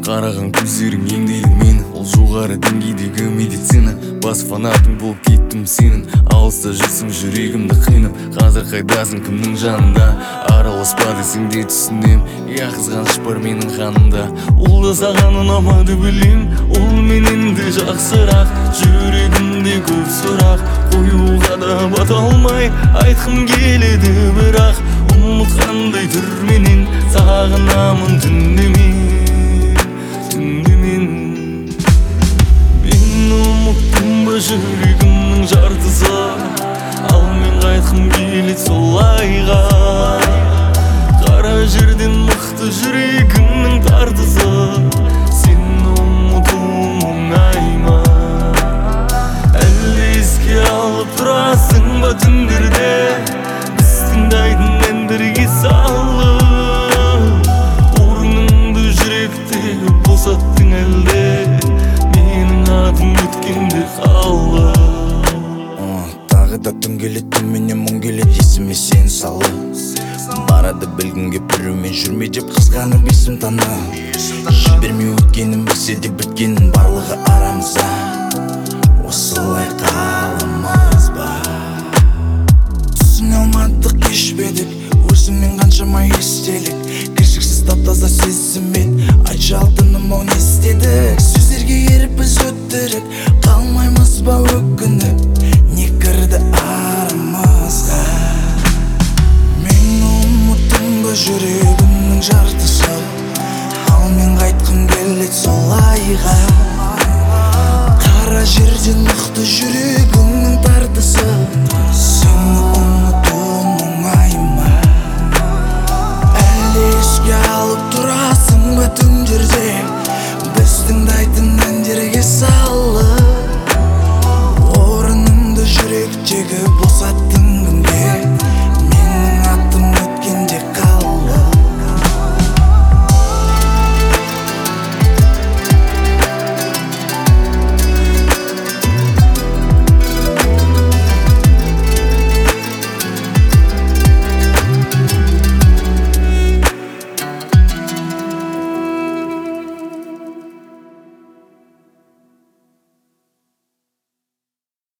Қараған көздерің еңдейді мені, ол жоғары деңгейдегі медицина. Бас фанатың болып кеттім сенің, алыста жүрсің жүрегімді қинап. Қазір қайдасың, кімнің жанында? Араласпа десең де түсінем, я қызғаныш бар менің қанымда. Ол да саған ұнамады білем, ол менен де жақсырақ. Жүрегімде көп сұрақ, қоюға да бата алмай айтқым келеді, бірақ ұмытқандай түрменен сағынамын түнде мен. Мен ұмыттым ба жүрегімнің жартысы, ал мен қайтқым келеді солайға. Қара жерден мықты жүрегімнің тартысы, сені ұмытуым оңай ма? Әлде еске алып тұрасың ба түндерде, біз тыңдайтын әндерге салып? Орныңды жүректе босаттың әлде, менің атым өткенде қалып? Тағы да түн келеді, түнменен мұң келеді, есіме сен салы. Барады білгім кеп біреумен жүрме деп қызғанып есім таны. Жібермей өткенін білсе де біткенін барлығы арамызда. Осылай қаламыз ба? Түсіне алмадық, кешпедік, өзіңмен қаншама естелік. Кіршіксіз тап-таза сезіммен айтшы алтыным, ол не істедік? Сөздерге еріп біз өттірік, қалмаймыз ба өкініп? Не кірді арамызға? Мен ұмыттым ба жүрегімнің жартысы, ал мен қайтқым келеді солайға.